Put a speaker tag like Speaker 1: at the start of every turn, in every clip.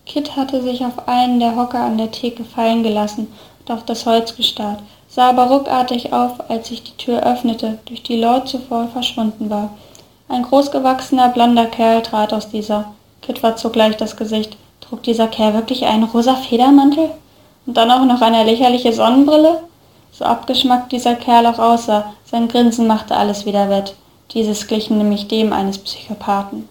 Speaker 1: Kit hatte sich auf einen der Hocker an der Theke fallen gelassen und auf das Holz gestarrt, sah aber ruckartig auf, als sich die Tür öffnete, durch die Lord zuvor verschwunden war. Ein großgewachsener, blonder Kerl trat aus dieser. Kit verzog gleich das Gesicht. Trug dieser Kerl wirklich einen rosa Federmantel? Und dann auch noch eine lächerliche Sonnenbrille? So abgeschmackt dieser Kerl auch aussah, sein Grinsen machte alles wieder wett. Dieses glich nämlich dem eines Psychopathen.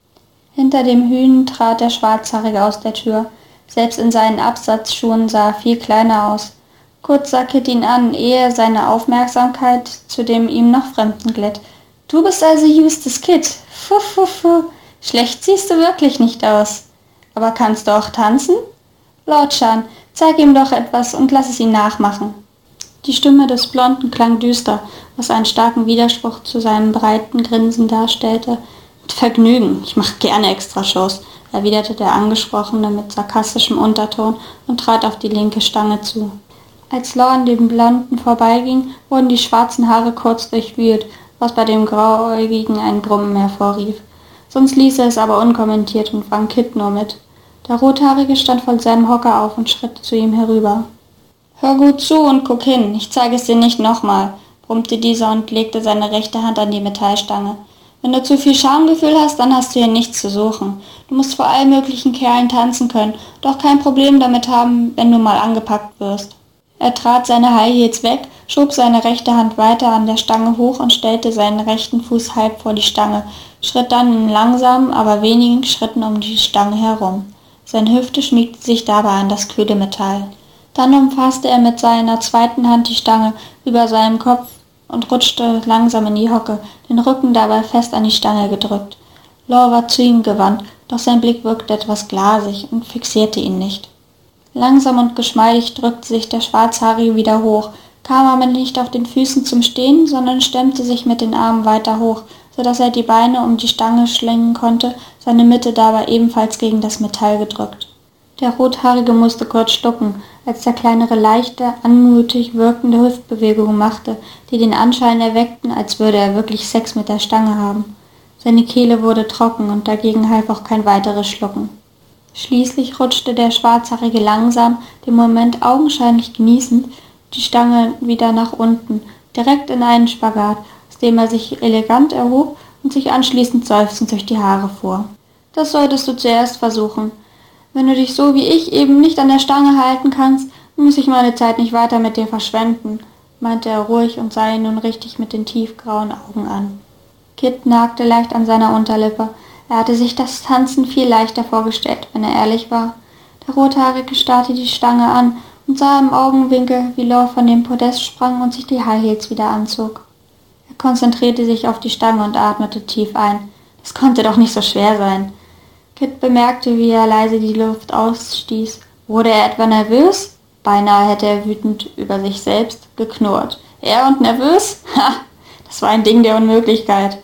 Speaker 1: Hinter dem Hünen trat der Schwarzhaarige aus der Tür. Selbst in seinen Absatzschuhen sah er viel kleiner aus. Kurz sah Kit ihn an, ehe seine Aufmerksamkeit zu dem ihm noch Fremden glitt. »Du bist also Eustace Kit. Pfuh. Schlecht siehst du wirklich nicht aus. Aber kannst du auch tanzen? Lord Shan, zeig ihm doch etwas und lass es ihn nachmachen.« Die Stimme des Blonden klang düster, was einen starken Widerspruch zu seinem breiten Grinsen darstellte. »Mit Vergnügen, ich mache gerne Extrashows«, erwiderte der Angesprochene mit sarkastischem Unterton und trat auf die linke Stange zu. Als Law an dem Blonden vorbeiging, wurden die schwarzen Haare kurz durchwühlt, was bei dem Grauäugigen ein Brummen hervorrief. Sonst ließ er es aber unkommentiert und fang Kit nur mit. Der Rothaarige stand von seinem Hocker auf und schritt zu ihm herüber. »Hör gut zu und guck hin, ich zeige es dir nicht nochmal«, brummte dieser und legte seine rechte Hand an die Metallstange. »Wenn du zu viel Schamgefühl hast, dann hast du hier nichts zu suchen. Du musst vor allen möglichen Kerlen tanzen können, doch kein Problem damit haben, wenn du mal angepackt wirst.« Er trat seine High Heels weg, schob seine rechte Hand weiter an der Stange hoch und stellte seinen rechten Fuß halb vor die Stange, schritt dann in langsamen, aber wenigen Schritten um die Stange herum. Seine Hüfte schmiegte sich dabei an das kühle Metall. Dann umfasste er mit seiner zweiten Hand die Stange über seinem Kopf und rutschte langsam in die Hocke, den Rücken dabei fest an die Stange gedrückt. Law war zu ihm gewandt, doch sein Blick wirkte etwas glasig und fixierte ihn nicht. Langsam und geschmeidig drückte sich der Schwarzhaarige wieder hoch, kam aber nicht auf den Füßen zum Stehen, sondern stemmte sich mit den Armen weiter hoch, so dass er die Beine um die Stange schlingen konnte, seine Mitte dabei ebenfalls gegen das Metall gedrückt. Der Rothaarige musste kurz schlucken, als der Kleinere leichte, anmutig wirkende Hüftbewegungen machte, die den Anschein erweckten, als würde er wirklich Sex mit der Stange haben. Seine Kehle wurde trocken und dagegen half auch kein weiteres Schlucken. Schließlich rutschte der Schwarzhaarige langsam, den Moment augenscheinlich genießend, die Stange wieder nach unten, direkt in einen Spagat, aus dem er sich elegant erhob und sich anschließend seufzend durch die Haare fuhr. »Das solltest du zuerst versuchen. Wenn du dich so wie ich eben nicht an der Stange halten kannst, muss ich meine Zeit nicht weiter mit dir verschwenden«, meinte er ruhig und sah ihn nun richtig mit den tiefgrauen Augen an. Kit nagte leicht an seiner Unterlippe. Er hatte sich das Tanzen viel leichter vorgestellt, wenn er ehrlich war. Der Rothaarige starrte die Stange an und sah im Augenwinkel, wie Law von dem Podest sprang und sich die High Heels wieder anzog. Er konzentrierte sich auf die Stange und atmete tief ein. Das konnte doch nicht so schwer sein. Kit bemerkte, wie er leise die Luft ausstieß. Wurde er etwa nervös? Beinahe hätte er wütend über sich selbst geknurrt. Er und nervös? Ha! Das war ein Ding der Unmöglichkeit.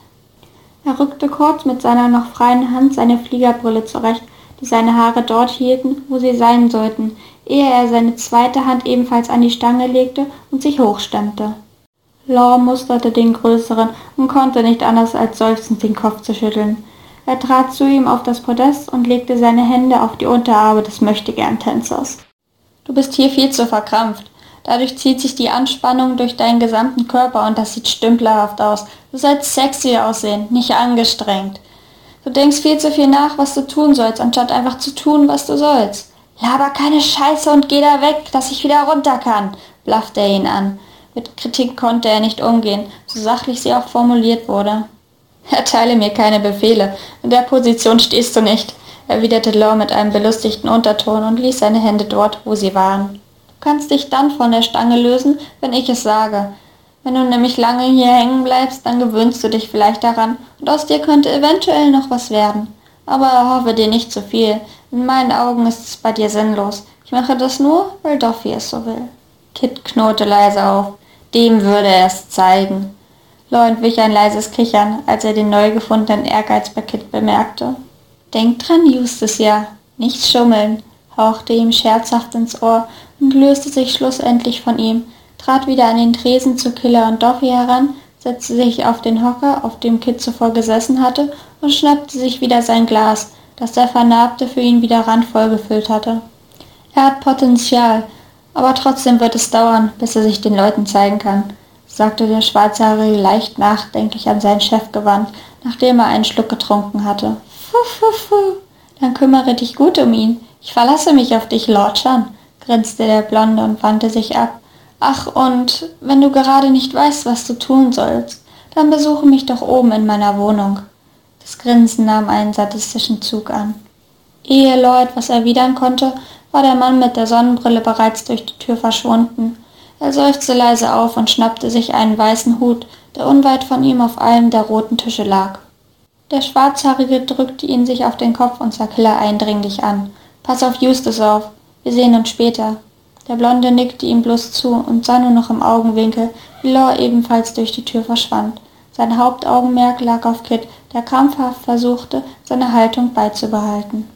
Speaker 1: Er rückte kurz mit seiner noch freien Hand seine Fliegerbrille zurecht, die seine Haare dort hielten, wo sie sein sollten, ehe er seine zweite Hand ebenfalls an die Stange legte und sich hochstemmte. Law musterte den Größeren und konnte nicht anders als seufzend den Kopf zu schütteln. Er trat zu ihm auf das Podest und legte seine Hände auf die Unterarme des Möchtegern-Tänzers. »Du bist hier viel zu verkrampft. Dadurch zieht sich die Anspannung durch deinen gesamten Körper und das sieht stümplerhaft aus. Du sollst sexy aussehen, nicht angestrengt. Du denkst viel zu viel nach, was du tun sollst, anstatt einfach zu tun, was du sollst. Laber keine Scheiße und geh da weg, dass ich wieder runter kann«, blaffte er ihn an. Mit Kritik konnte er nicht umgehen, so sachlich sie auch formuliert wurde. »Erteile mir keine Befehle, in der Position stehst du nicht«, erwiderte Law mit einem belustigten Unterton und ließ seine Hände dort, wo sie waren. »Du kannst dich dann von der Stange lösen, wenn ich es sage. Wenn du nämlich lange hier hängen bleibst, dann gewöhnst du dich vielleicht daran und aus dir könnte eventuell noch was werden. Aber hoffe dir nicht zu viel. In meinen Augen ist es bei dir sinnlos. Ich mache das nur, weil Doffy es so will.« Kit knurrte leise auf. Dem würde er es zeigen. Law entwich ein leises Kichern, als er den neu gefundenen Ehrgeiz bei Kit bemerkte. »Denk dran, Eustace, ja. Nicht schummeln«, hauchte ihm scherzhaft ins Ohr und löste sich schlussendlich von ihm, trat wieder an den Tresen zu Killer und Doffy heran, setzte sich auf den Hocker, auf dem Kit zuvor gesessen hatte, und schnappte sich wieder sein Glas, dass der Vernarbte für ihn wieder randvoll gefüllt hatte. Er hat Potenzial, aber trotzdem wird es dauern, bis er sich den Leuten zeigen kann, sagte der Schwarzhaarige leicht nachdenklich an seinen Chef gewandt, nachdem er einen Schluck getrunken hatte. Fuh, dann kümmere dich gut um ihn. Ich verlasse mich auf dich, Lord Chan, grinste der Blonde und wandte sich ab. Ach, und wenn du gerade nicht weißt, was du tun sollst, dann besuche mich doch oben in meiner Wohnung. Das Grinsen nahm einen sadistischen Zug an. Ehe Law etwas erwidern konnte, war der Mann mit der Sonnenbrille bereits durch die Tür verschwunden. Er seufzte leise auf und schnappte sich einen weißen Hut, der unweit von ihm auf einem der roten Tische lag. Der Schwarzhaarige drückte ihn sich auf den Kopf und sah Killer eindringlich an. »Pass auf Justus auf, wir sehen uns später.« Der Blonde nickte ihm bloß zu und sah nur noch im Augenwinkel, wie Law ebenfalls durch die Tür verschwand. Sein Hauptaugenmerk lag auf Kit, der krampfhaft versuchte, seine Haltung beizubehalten.